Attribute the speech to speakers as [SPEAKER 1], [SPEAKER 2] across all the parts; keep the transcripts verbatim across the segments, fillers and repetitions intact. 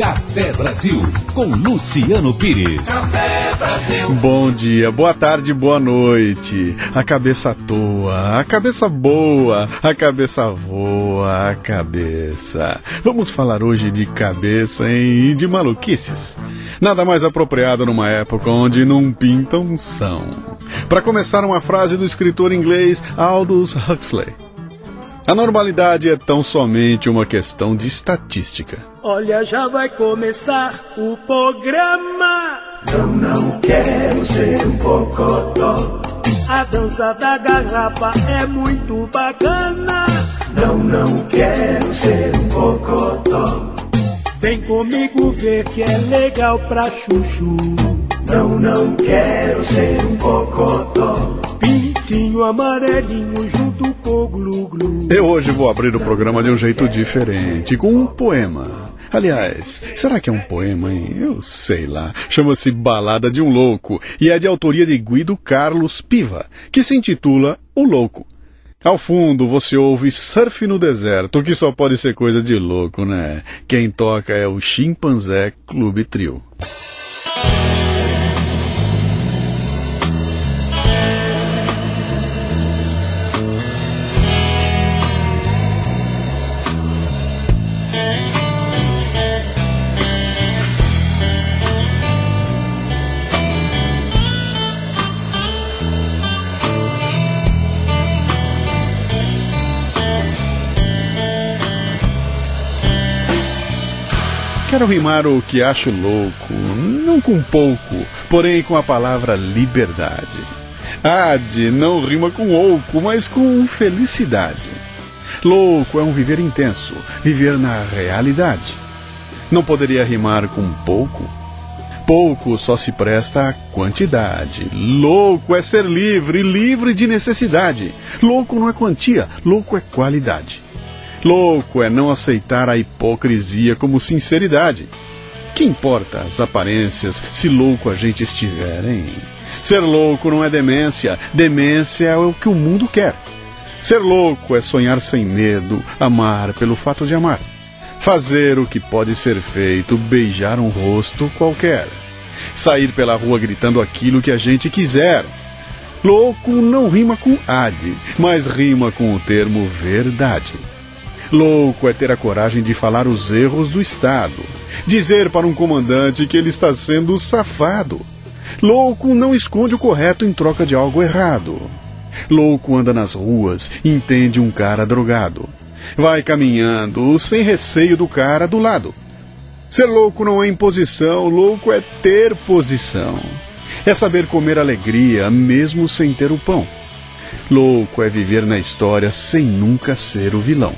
[SPEAKER 1] Café Brasil, com Luciano Pires.
[SPEAKER 2] Café Brasil.
[SPEAKER 3] Bom dia, boa tarde, boa noite. A cabeça toa, a cabeça boa, a cabeça voa, a cabeça. Vamos falar hoje de cabeça e de maluquices. Nada mais apropriado numa época onde não pintam são. Para começar, uma frase do escritor inglês Aldous Huxley. A normalidade é tão somente uma questão de estatística.
[SPEAKER 4] Olha, já vai começar o programa.
[SPEAKER 5] Eu não quero ser um cocotó.
[SPEAKER 4] A dança da garrafa é muito bacana.
[SPEAKER 5] Não, não quero ser um cocotó.
[SPEAKER 4] Vem comigo ver que é legal pra chuchu.
[SPEAKER 5] Não, não quero ser um cocotó.
[SPEAKER 4] Pintinho amarelinho junto com o glu-glu.
[SPEAKER 3] Eu hoje vou abrir o programa de um jeito diferente, com um poema. Aliás, será que é um poema, hein? Eu sei lá. Chama-se Balada de um Louco e é de autoria de Guido Carlos Piva, que se intitula O Louco. Ao fundo você ouve Surf no Deserto, que só pode ser coisa de louco, né? Quem toca é o Chimpanzé Clube Trio. Quero rimar o que acho louco, não com pouco, porém com a palavra liberdade. Ad não rima com ouco, mas com felicidade. Louco é um viver intenso, viver na realidade. Não poderia rimar com pouco? Pouco só se presta à quantidade. Louco é ser livre, livre de necessidade. Louco não é quantia, louco é qualidade. Louco é não aceitar a hipocrisia como sinceridade. Que importa as aparências se louco a gente estiver, hein? Ser louco não é demência, demência é o que o mundo quer. Ser louco é sonhar sem medo, amar pelo fato de amar. Fazer o que pode ser feito, beijar um rosto qualquer. Sair pela rua gritando aquilo que a gente quiser. Louco não rima com ad, mas rima com o termo verdade. Louco é ter a coragem de falar os erros do Estado. Dizer para um comandante que ele está sendo safado. Louco não esconde o correto em troca de algo errado. Louco anda nas ruas e entende um cara drogado. Vai caminhando sem receio do cara do lado. Ser louco não é imposição, louco é ter posição. É saber comer alegria mesmo sem ter o pão. Louco é viver na história sem nunca ser o vilão.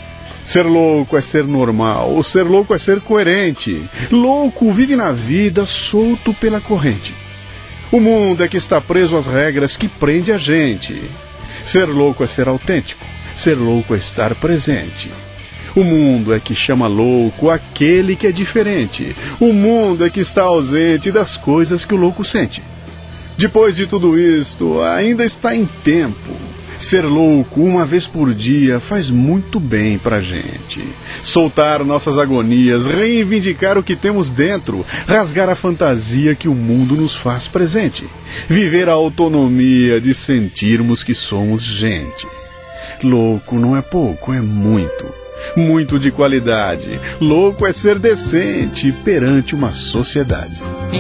[SPEAKER 3] Ser louco é ser normal, ser louco é ser coerente. Louco vive na vida solto pela corrente. O mundo é que está preso às regras que prende a gente. Ser louco é ser autêntico, ser louco é estar presente. O mundo é que chama louco aquele que é diferente. O mundo é que está ausente das coisas que o louco sente. Depois de tudo isto, ainda está em tempo. Ser louco uma vez por dia faz muito bem pra gente. Soltar nossas agonias, reivindicar o que temos dentro, rasgar a fantasia que o mundo nos faz presente. Viver a autonomia de sentirmos que somos gente. Louco não é pouco, é muito. Muito de qualidade. Louco é ser decente perante uma sociedade.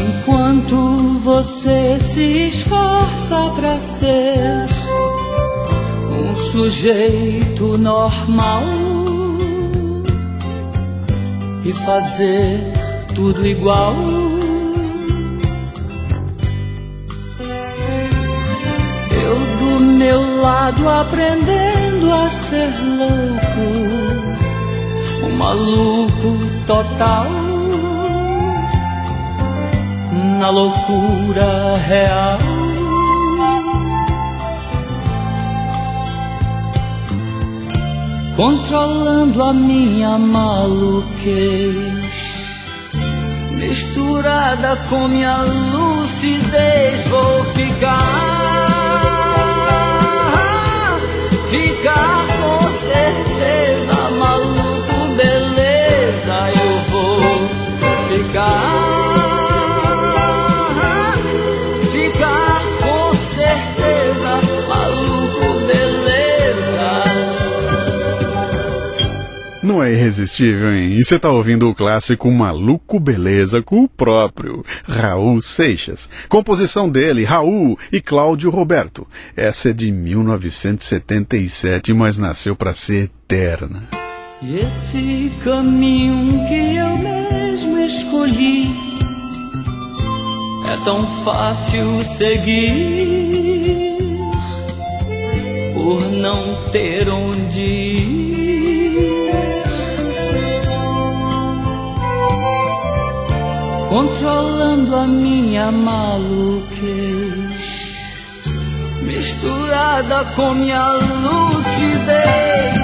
[SPEAKER 6] Enquanto você se esforça pra ser um sujeito normal e fazer tudo igual, eu do meu lado aprendendo a ser louco, um maluco total, na loucura real. Controlando a minha maluquez, misturada com minha lucidez, vou ficar, ficar com certeza, maluco, beleza, eu vou
[SPEAKER 3] irresistível, hein? E você tá ouvindo o clássico Maluco Beleza com o próprio Raul Seixas. Composição dele, Raul e Cláudio Roberto. Essa é de mil novecentos e setenta e sete, mas nasceu para ser eterna.
[SPEAKER 6] E esse caminho que eu mesmo escolhi é tão fácil seguir por não ter onde ir. Controlando a minha maluquez, misturada com minha lucidez.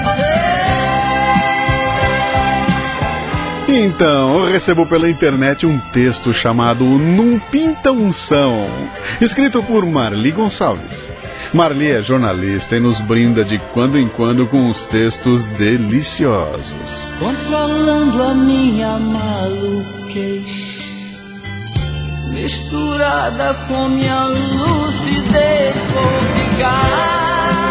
[SPEAKER 3] Então, eu recebo pela internet um texto chamado Num Pinta Unção, escrito por Marli Gonçalves. Marli é jornalista e nos brinda de quando em quando com uns textos deliciosos.
[SPEAKER 6] Controlando a minha maluquez, misturada com minha lucidez, vou ficar.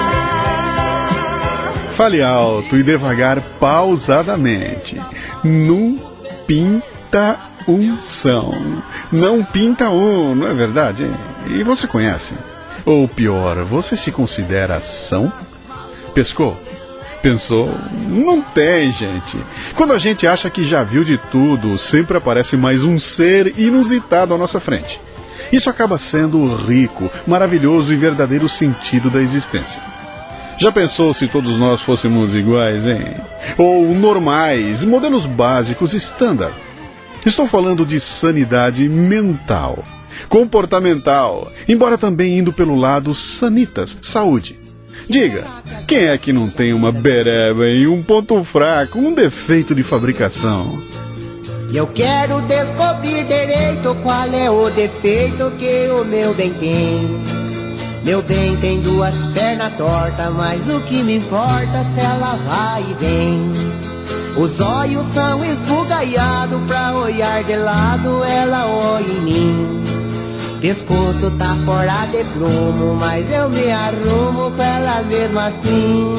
[SPEAKER 3] Fale alto e devagar, pausadamente. Num pinta unção. Não pinta um, não é verdade? Hein? E você conhece? Ou pior, você se considera ação? Pescou? Pensou? Não tem, gente. Quando a gente acha que já viu de tudo, sempre aparece mais um ser inusitado à nossa frente. Isso acaba sendo o rico, maravilhoso e verdadeiro sentido da existência. Já pensou se todos nós fôssemos iguais, hein? Ou normais, modelos básicos standard? Estou falando de sanidade mental, comportamental, embora também indo pelo lado sanitas, saúde. Diga, quem é que não tem uma bereba e um ponto fraco, um defeito de fabricação?
[SPEAKER 2] Eu quero descobrir direito qual é o defeito que o meu bem tem. Meu bem tem duas pernas tortas, mas o que me importa se ela vai e vem. Os olhos são esbugalhados, pra olhar de lado ela olha em mim. Pescoço tá fora de prumo, mas eu me arrumo com ela mesmo assim.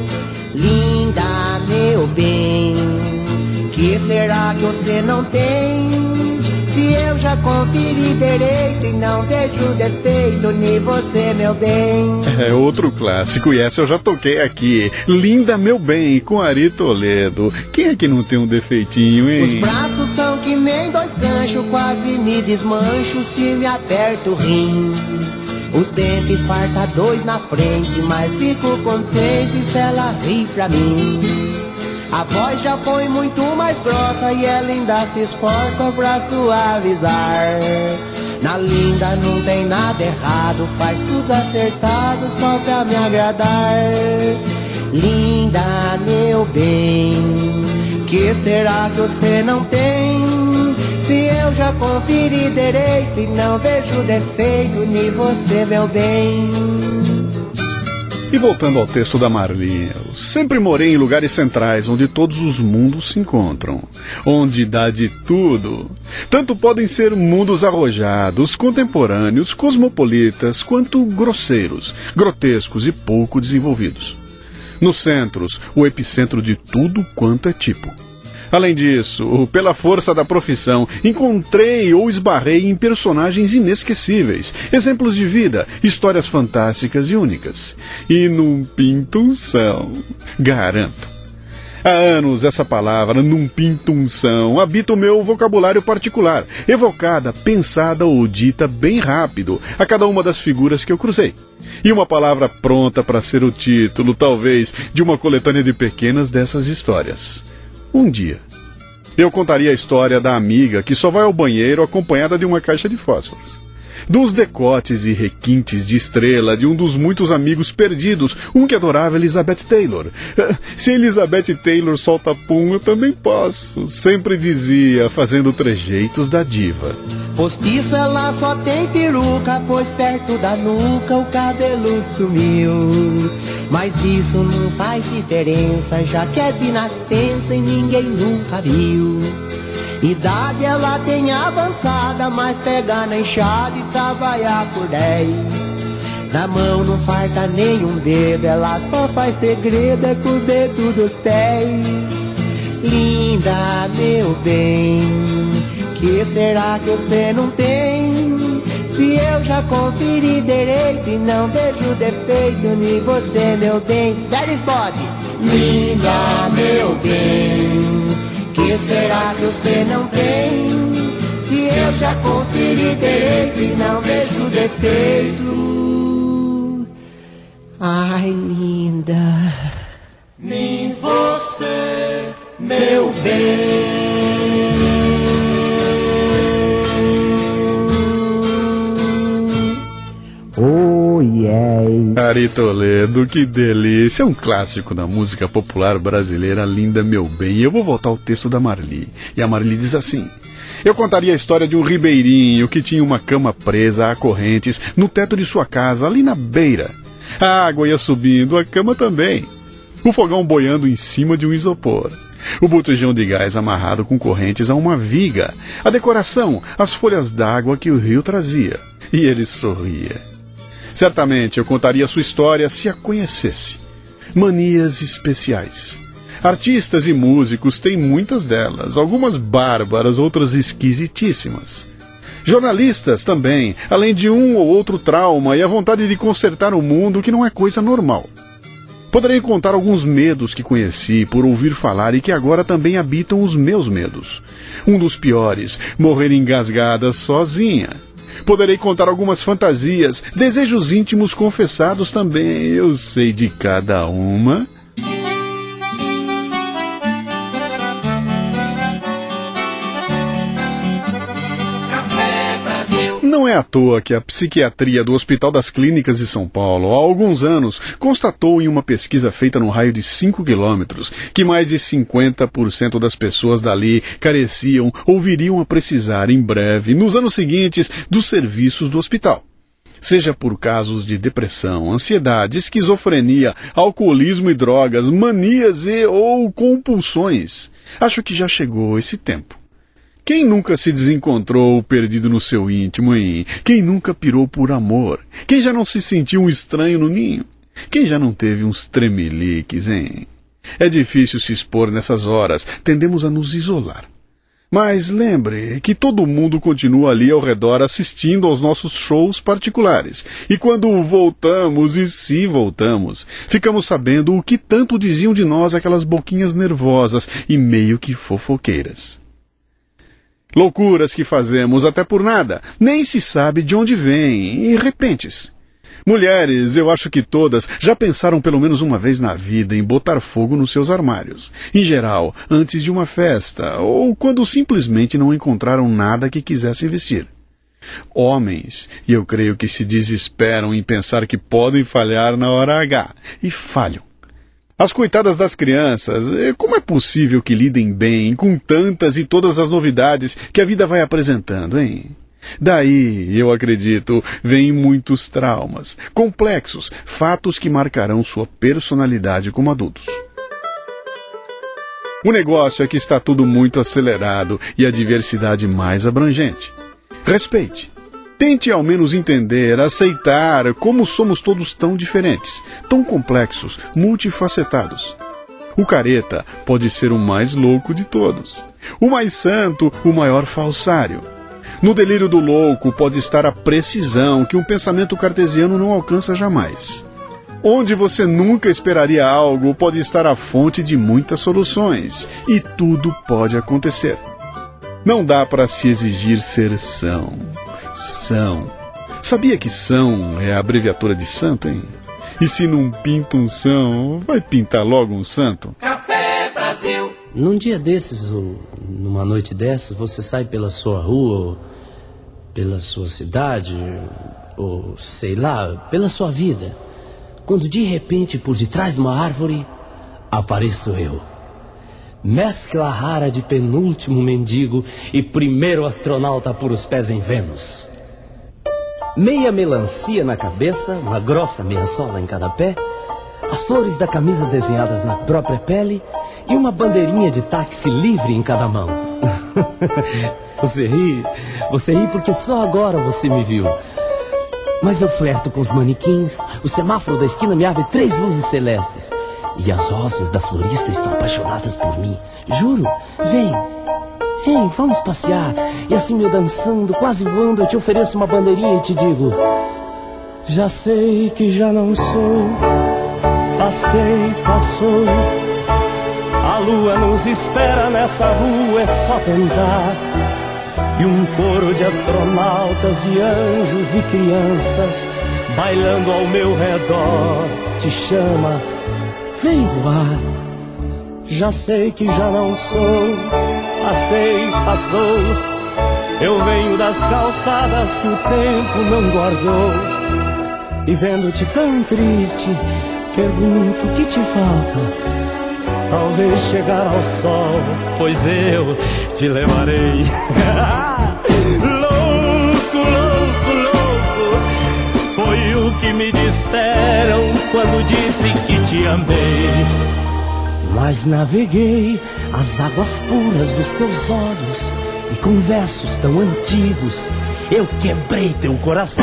[SPEAKER 2] Linda, meu bem, que será que você não tem? Se eu já conferi direito e não vejo defeito em você, meu bem.
[SPEAKER 3] É outro clássico e essa eu já toquei aqui. Linda, meu bem, com Ari Toledo. Quem é que não tem um defeitinho, hein?
[SPEAKER 2] Os braços são que nem dois ganchos, quase me desmancho se me aperto o rim. Os dentes farta dois na frente, mas fico contente se ela ri pra mim. A voz já foi muito mais grossa e ela ainda se esforça pra suavizar. Na linda não tem nada errado, faz tudo acertado só pra me agradar. Linda, meu bem, que será que você não tem? Se eu já conferi direito e não vejo defeito em você, meu bem.
[SPEAKER 3] E voltando ao texto da Marli, eu sempre morei em lugares centrais onde todos os mundos se encontram, onde dá de tudo. Tanto podem ser mundos arrojados, contemporâneos, cosmopolitas, quanto grosseiros, grotescos e pouco desenvolvidos. Nos centros, o epicentro de tudo quanto é tipo. Além disso, pela força da profissão, encontrei ou esbarrei em personagens inesquecíveis, exemplos de vida, histórias fantásticas e únicas. E num pintunção, garanto. Há anos essa palavra, num pintunção, habita o meu vocabulário particular, evocada, pensada ou dita bem rápido a cada uma das figuras que eu cruzei. E uma palavra pronta para ser o título, talvez, de uma coletânea de pequenas dessas histórias. Um dia, eu contaria a história da amiga que só vai ao banheiro acompanhada de uma caixa de fósforos. Dos decotes e requintes de estrela de um dos muitos amigos perdidos, um que adorava Elizabeth Taylor. Se Elizabeth Taylor solta pum, eu também posso, sempre dizia, fazendo trejeitos da diva.
[SPEAKER 2] Postiça ela só tem peruca, pois perto da nuca o cabelo sumiu. Mas isso não faz diferença, já que é de nascença e ninguém nunca viu. Idade ela tem avançada, mas pegar na enxada e trabalhar por dez. Na mão não falta nenhum dedo, ela só faz segredo é com o dedo dos pés. Linda, meu bem, que será que você não tem? Se eu já conferi direito e não vejo defeito em você, meu bem. That is body. Linda, meu bem, que será que você não tem? Se eu já conferi direito e não vejo defeito. Ai, linda,
[SPEAKER 6] nem você,
[SPEAKER 2] meu bem. Oh, yes.
[SPEAKER 3] Ari Toledo, que delícia. É um clássico da música popular brasileira, Linda, Meu Bem. E eu vou voltar ao texto da Marli. E a Marli diz assim: eu contaria a história de um ribeirinho que tinha uma cama presa a correntes no teto de sua casa, ali na beira. A água ia subindo, a cama também. O fogão boiando em cima de um isopor. O botijão de gás amarrado com correntes a uma viga. A decoração, as folhas d'água que o rio trazia. E ele sorria. Certamente eu contaria a sua história se a conhecesse. Manias especiais. Artistas e músicos têm muitas delas, algumas bárbaras, outras esquisitíssimas. Jornalistas também, além de um ou outro trauma e a vontade de consertar o mundo, que não é coisa normal. Poderei contar alguns medos que conheci por ouvir falar e que agora também habitam os meus medos. Um dos piores, morrer engasgada sozinha. Poderei contar algumas fantasias, desejos íntimos confessados também, eu sei de cada uma. Não é à toa que a psiquiatria do Hospital das Clínicas de São Paulo, há alguns anos, constatou em uma pesquisa feita no raio de cinco quilômetros que mais de cinquenta por cento das pessoas dali careciam ou viriam a precisar em breve, nos anos seguintes, dos serviços do hospital. Seja por casos de depressão, ansiedade, esquizofrenia, alcoolismo e drogas, manias e ou compulsões. Acho que já chegou esse tempo. Quem nunca se desencontrou perdido no seu íntimo, hein? Quem nunca pirou por amor? Quem já não se sentiu um estranho no ninho? Quem já não teve uns tremeliques, hein? É difícil se expor nessas horas, tendemos a nos isolar. Mas lembre que todo mundo continua ali ao redor assistindo aos nossos shows particulares. E quando voltamos, e se voltamos, ficamos sabendo o que tanto diziam de nós aquelas boquinhas nervosas e meio que fofoqueiras. Loucuras que fazemos até por nada, nem se sabe de onde vêm, e repentes. Mulheres, eu acho que todas já pensaram pelo menos uma vez na vida em botar fogo nos seus armários. Em geral, antes de uma festa, ou quando simplesmente não encontraram nada que quisessem vestir. Homens, e eu creio que se desesperam em pensar que podem falhar na hora H, e falham. As coitadas das crianças, como é possível que lidem bem com tantas e todas as novidades que a vida vai apresentando, hein? Daí, eu acredito, vêm muitos traumas, complexos, fatos que marcarão sua personalidade como adultos. O negócio é que está tudo muito acelerado e a diversidade mais abrangente. Respeite. Tente ao menos entender, aceitar como somos todos tão diferentes, tão complexos, multifacetados. O careta pode ser o mais louco de todos. O mais santo, o maior falsário. No delírio do louco pode estar a precisão que um pensamento cartesiano não alcança jamais. Onde você nunca esperaria algo pode estar a fonte de muitas soluções. E tudo pode acontecer. Não dá para se exigir ser são. São. Sabia que são é a abreviatura de santo, hein? E se não pinta um são, vai pintar logo um santo?
[SPEAKER 6] Café Brasil.
[SPEAKER 7] Num dia desses, ou numa noite dessas, você sai pela sua rua, ou pela sua cidade, ou sei lá, pela sua vida, quando de repente, por detrás de uma árvore, apareço eu. Mescla rara de penúltimo mendigo e primeiro astronauta por os pés em Vênus. Meia melancia na cabeça, uma grossa meia sola em cada pé, as flores da camisa desenhadas na própria pele e uma bandeirinha de táxi livre em cada mão. Você ri, você ri porque só agora você me viu. Mas eu flerto com os manequins, o semáforo da esquina me abre três luzes celestes. E as rosas da florista estão apaixonadas por mim. Juro, vem, vem, vamos passear. E assim eu dançando, quase voando, eu te ofereço uma bandeirinha e te digo: já sei que já não sou, passei, passou. A lua nos espera nessa rua, é só tentar. E um coro de astronautas, de anjos e crianças bailando ao meu redor te chama, vem voar. Já sei que já não sou, passei, passou. Eu venho das calçadas que o tempo não guardou. E vendo-te tão triste, pergunto o que te falta. Talvez chegar ao sol, pois eu te levarei. Louco, louco, louco, foi o que me disseram quando disse que te amei. Mas naveguei as águas puras dos teus olhos, e com versos tão antigos eu quebrei teu coração.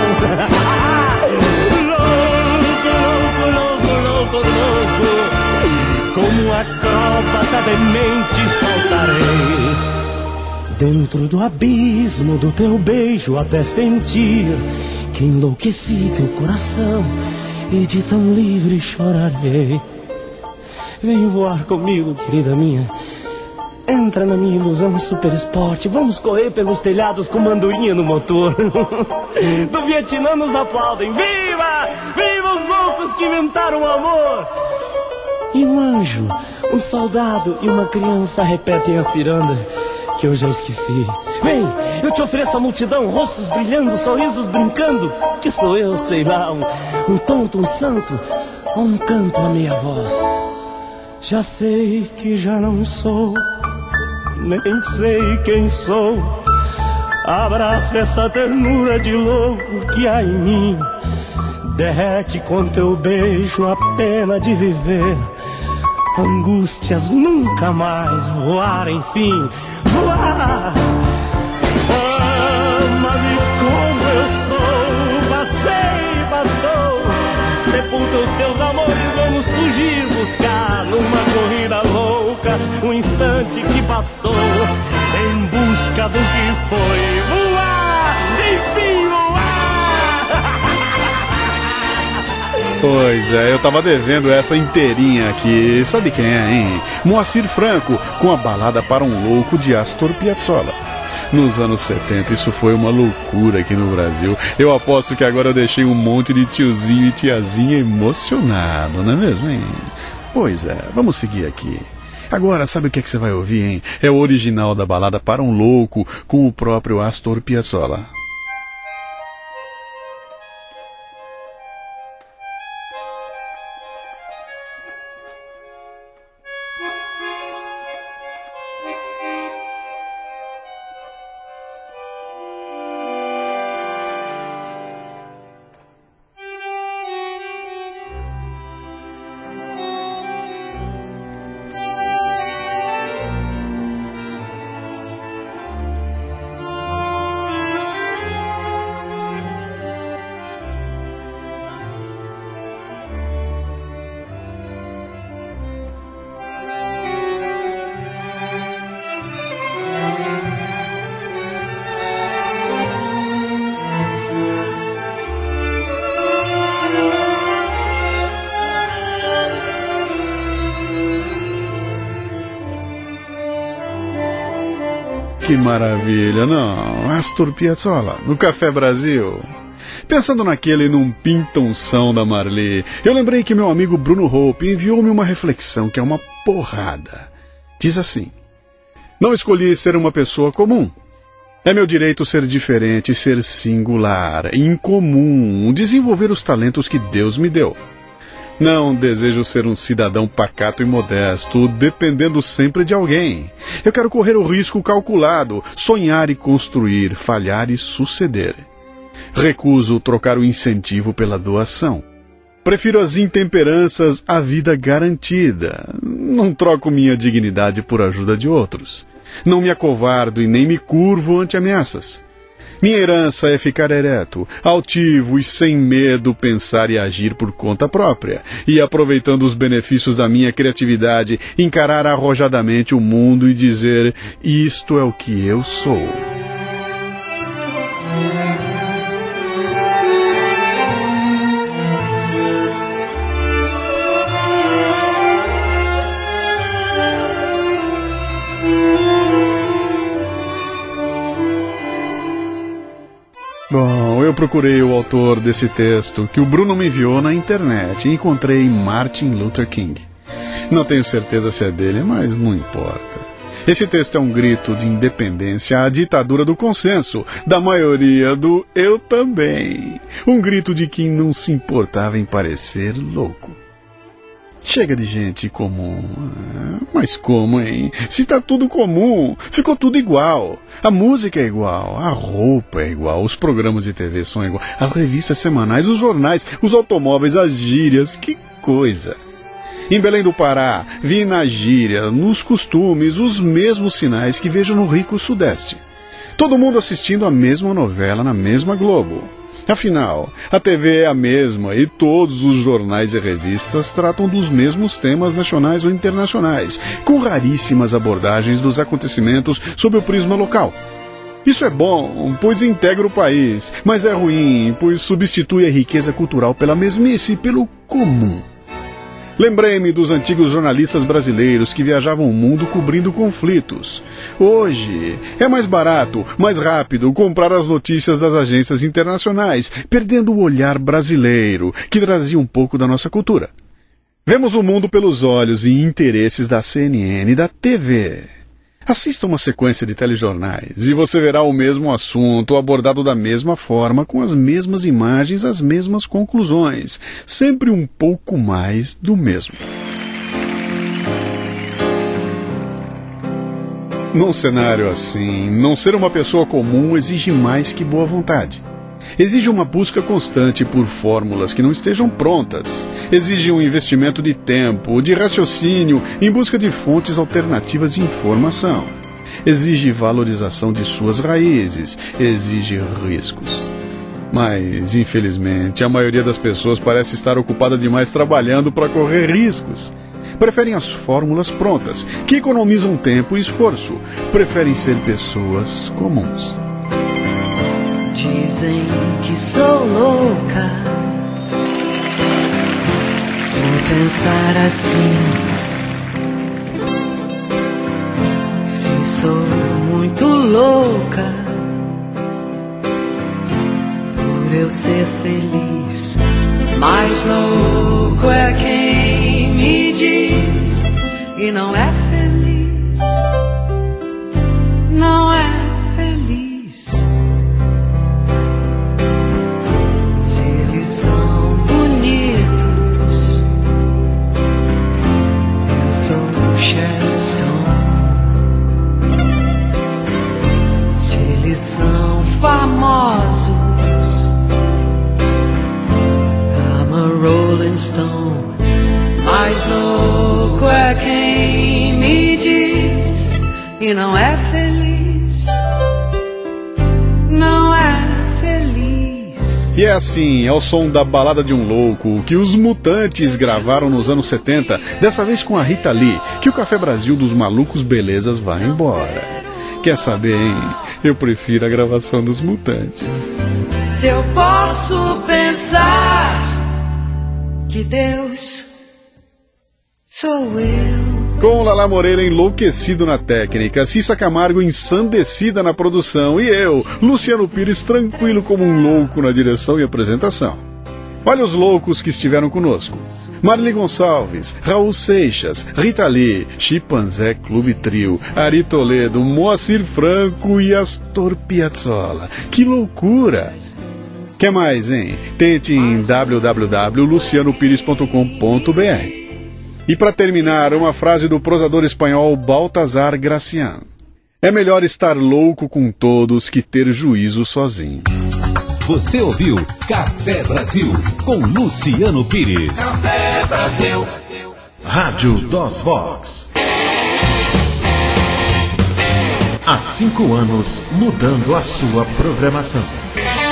[SPEAKER 7] Louco, louco, louco, louco, louco, como um acróbata demente saltarei dentro do abismo do teu beijo, até sentir que enlouqueci teu coração e de tão livre chorarei. Vem voar comigo, querida minha, entra na minha ilusão super esporte. Vamos correr pelos telhados com mandurinha no motor. Do Vietnã nos aplaudem. Viva! Viva os loucos que inventaram o amor! E um anjo, um soldado e uma criança repetem a ciranda que eu já esqueci. Vem, eu te ofereço a multidão, rostos brilhando, sorrisos brincando. Que sou eu, sei lá, um, um tonto, um santo, ou um canto a meia voz. Já sei que já não sou, nem sei quem sou. Abraça essa ternura de louco que há em mim. Derrete com teu beijo a pena de viver. Angústias nunca mais voar, enfim, voar. Ama-me como eu sou, passei, passou. Sepulta os teus amores, vamos fugir, buscar numa corrida louca um instante que passou, em busca do que foi, voar, enfim, voar.
[SPEAKER 3] Pois é, eu tava devendo essa inteirinha aqui. Sabe quem é, hein? Moacir Franco, com a balada Para um Louco de Astor Piazzolla. Nos anos setenta, isso foi uma loucura aqui no Brasil. Eu aposto que agora eu deixei um monte de tiozinho e tiazinha emocionado, não é mesmo, hein? Pois é, vamos seguir aqui. Agora, sabe o que é que você vai ouvir, hein? É o original da balada Para um Louco, com o próprio Astor Piazzolla. Que maravilha, não? Astor Piazzolla, no Café Brasil. Pensando naquele Num Pintonção da Marli, eu lembrei que meu amigo Bruno Hope enviou-me uma reflexão que é uma porrada. Diz assim: não escolhi ser uma pessoa comum. É meu direito ser diferente, ser singular, incomum, desenvolver os talentos que Deus me deu. Não desejo ser um cidadão pacato e modesto, dependendo sempre de alguém. Eu quero correr o risco calculado, sonhar e construir, falhar e suceder. Recuso trocar o incentivo pela doação. Prefiro as intemperanças à vida garantida. Não troco minha dignidade por ajuda de outros. Não me acovardo e nem me curvo ante ameaças. Minha herança é ficar ereto, altivo e sem medo pensar e agir por conta própria, e aproveitando os benefícios da minha criatividade, encarar arrojadamente o mundo e dizer: isto é o que eu sou. Bom, eu procurei o autor desse texto que o Bruno me enviou na internet e encontrei Martin Luther King. Não tenho certeza se é dele, mas não importa. Esse texto é um grito de independência à ditadura do consenso, da maioria do eu também. Um grito de quem não se importava em parecer louco. Chega de gente comum. Mas como, hein? Se tá tudo comum, ficou tudo igual. A música é igual, a roupa é igual, os programas de T V são iguais, as revistas semanais, os jornais, os automóveis, as gírias, que coisa. Em Belém do Pará, vi na gíria, nos costumes, os mesmos sinais que vejo no rico Sudeste. Todo mundo assistindo a mesma novela na mesma Globo. Afinal, a T V é a mesma e todos os jornais e revistas tratam dos mesmos temas nacionais ou internacionais, com raríssimas abordagens dos acontecimentos sob o prisma local. Isso é bom, pois integra o país, mas é ruim, pois substitui a riqueza cultural pela mesmice e pelo comum. Lembrei-me dos antigos jornalistas brasileiros que viajavam o mundo cobrindo conflitos. Hoje é mais barato, mais rápido comprar as notícias das agências internacionais, perdendo o olhar brasileiro, que trazia um pouco da nossa cultura. Vemos o mundo pelos olhos e interesses da C N N e da T V. Assista uma sequência de telejornais e você verá o mesmo assunto abordado da mesma forma, com as mesmas imagens, as mesmas conclusões. Sempre um pouco mais do mesmo. Num cenário assim, não ser uma pessoa comum exige mais que boa vontade. Exige uma busca constante por fórmulas que não estejam prontas. Exige um investimento de tempo, de raciocínio, em busca de fontes alternativas de informação. Exige valorização de suas raízes. Exige riscos. Mas, infelizmente, a maioria das pessoas parece estar ocupada demais trabalhando para correr riscos. Preferem as fórmulas prontas, que economizam tempo e esforço. Preferem ser pessoas comuns.
[SPEAKER 8] Dizem que sou louca por pensar assim. Se sou muito louca por eu ser feliz, mais louco é quem me diz e não é feliz, não é. Famosos, I'm a Rolling Stone. Mais louco é quem me diz e não é feliz, não é feliz.
[SPEAKER 3] E é assim, ao som da Balada de um Louco, que os Mutantes gravaram nos anos setenta, dessa vez com a Rita Lee, que o Café Brasil dos Malucos Belezas vai embora. Quer saber, hein? Eu prefiro a gravação dos Mutantes.
[SPEAKER 8] Se eu posso pensar que Deus sou eu.
[SPEAKER 3] Com Lala Moreira enlouquecido na técnica, Cissa Camargo ensandecida na produção e eu, Luciano Pires, tranquilo como um louco na direção e apresentação. Olha os loucos que estiveram conosco: Marli Gonçalves, Raul Seixas, Rita Lee, Chimpanzé Clube Trio, Ari Toledo, Moacir Franco e Astor Piazzolla. Que loucura! Quer mais, hein? Tente em w w w ponto luciano pires ponto com ponto b r. E para terminar, uma frase do prosador espanhol Baltasar Gracián: é melhor estar louco com todos que ter juízo sozinho.
[SPEAKER 1] Você ouviu Café Brasil com Luciano Pires.
[SPEAKER 6] Café Brasil.
[SPEAKER 9] Rádio dos Vox. Há cinco anos mudando a sua programação.